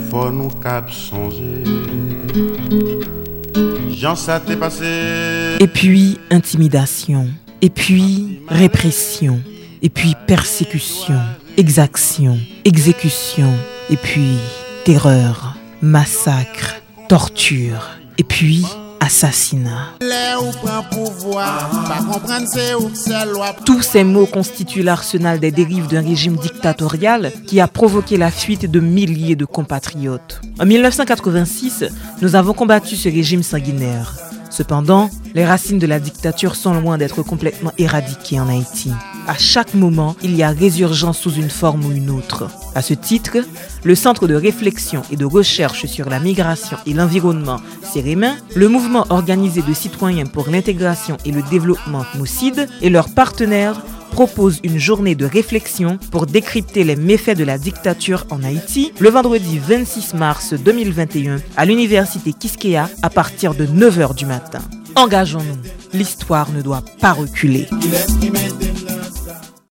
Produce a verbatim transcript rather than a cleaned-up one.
faut nous cap songer. Jean ça t'est passé. Et puis intimidation, et puis répression, et puis persécution, exaction, exécution, et puis terreur, massacre, torture, et puis assassinat. Tous ces mots constituent l'arsenal des dérives d'un régime dictatorial qui a provoqué la fuite de milliers de compatriotes. En dix-neuf cent quatre-vingt-six, nous avons combattu ce régime sanguinaire. Cependant, les racines de la dictature sont loin d'être complètement éradiquées en Haïti. À chaque moment, il y a résurgence sous une forme ou une autre. À ce titre, le Centre de réflexion et de recherche sur la migration et l'environnement, CEREMIN, le mouvement organisé de citoyens pour l'intégration et le développement MOCIDE et leurs partenaires proposent une journée de réflexion pour décrypter les méfaits de la dictature en Haïti le vendredi vingt-six mars deux mille vingt et un à l'université Quisqueya à partir de neuf heures du matin. Engageons-nous, l'histoire ne doit pas reculer.